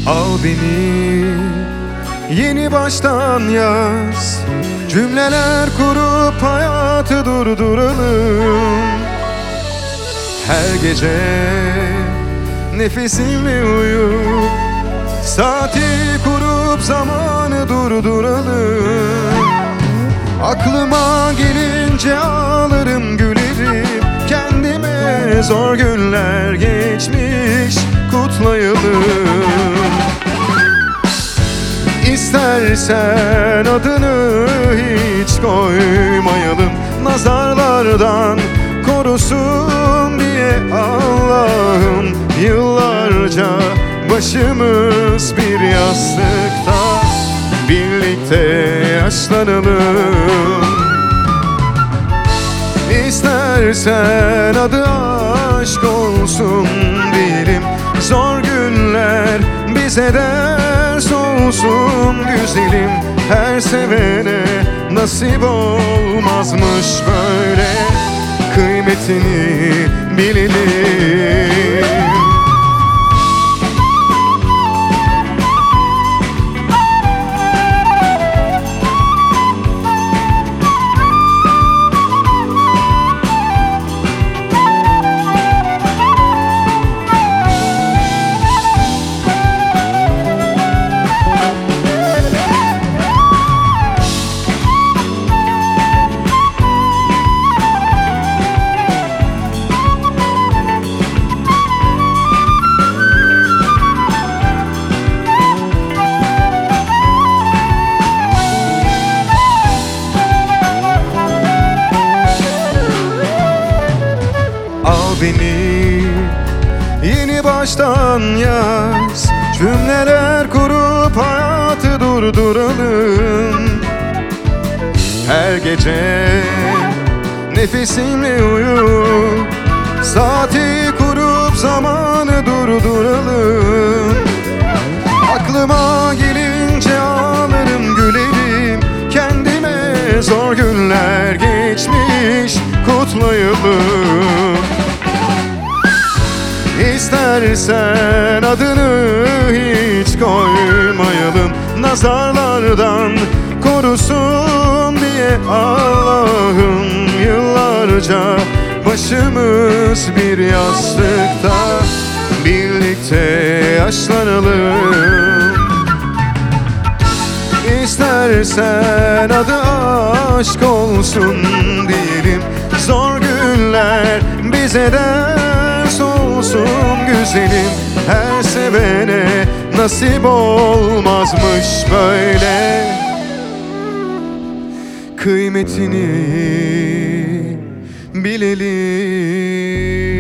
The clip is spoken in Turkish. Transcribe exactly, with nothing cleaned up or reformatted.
Al beni yeni baştan yaz, cümleler kurup hayatı durduralım. Her gece nefesimle uyup saati kurup zamanı durduralım. Aklıma gelince ağlarım gülerim, kendime zor günler geçmiş kutlayalım. İstersen adını hiç koymayalım, nazarlardan korusun diye Allah'ım. Yıllarca başımız bir yastıkta, birlikte yaşlanalım. İstersen adı aşk olsun diyelim, zor günler bize ders olsun güzelim. Her sevene nasip olmazmış böyle, kıymetini bilelim. Al beni yeni baştan yaz, cümleler kurup hayatı durduralım. Her gece nefesimle uyup saati kurup zamanı durduralım. Aklıma gelince ağlarım gülerim, kendime zor günler geçmiş kutlayalım. İstersen adını hiç koymayalım, nazarlardan korusun diye Allah'ım. Yıllarca başımız bir yastıkta, birlikte yaşlanalım. İstersen adı aşk olsun diyelim, zor günler bize ders olsun güzelim. Her sevene nasip olmazmış böyle, kıymetini bilelim.